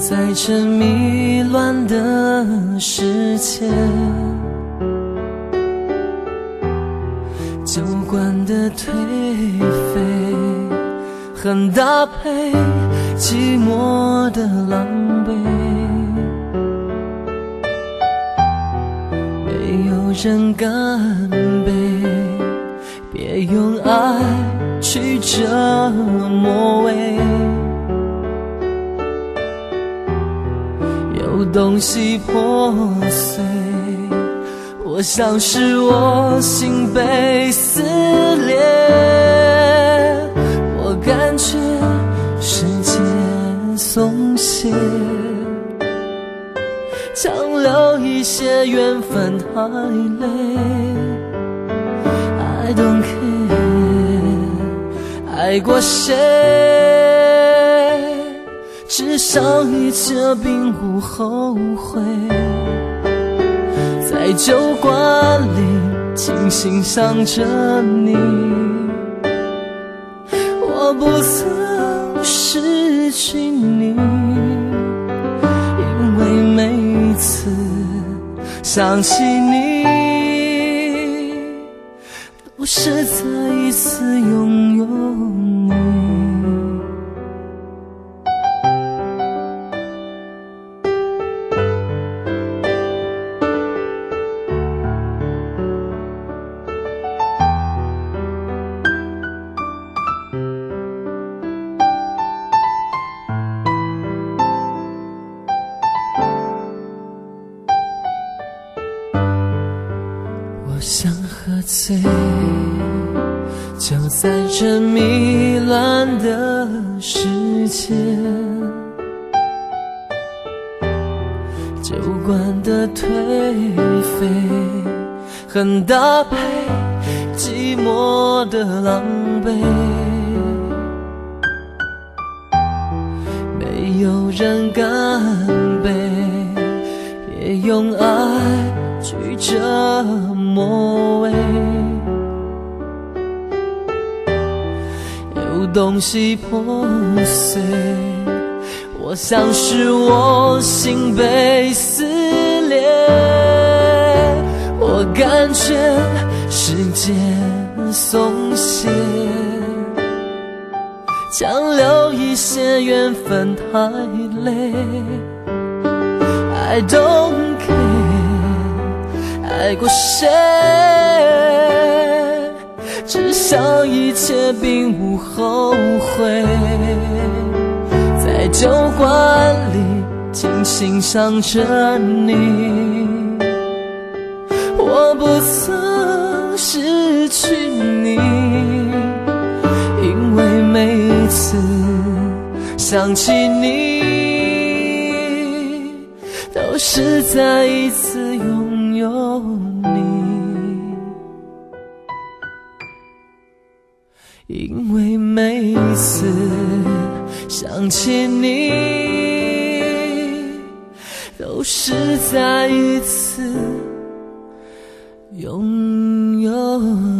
在这迷乱的世界，酒馆的颓废很搭配寂寞的狼狈，没有人干杯，别用爱去折磨味，有东西破碎，我想是我心被撕裂，我感觉世界松懈，强留一些缘分太累， I don't care 爱过谁，至少一切并不后悔，在酒馆里轻欣赏着你，我不曾失去你，因为每一次想起你，都是再一次拥有你。我想喝醉，就在这迷乱的世界，酒馆的颓废很搭配寂寞的狼狈，没有人干杯，别用爱去折磨味，有东西破碎，我想是我心被撕裂，我感觉世界松懈，强留一些缘分太累， I don't care 爱过谁，至少一切并不后悔，在酒馆里轻欣赏着你，我不曾失去你，因为每一次想起你，都是再一次拥有你，因为每一次想起你，都是再一次拥有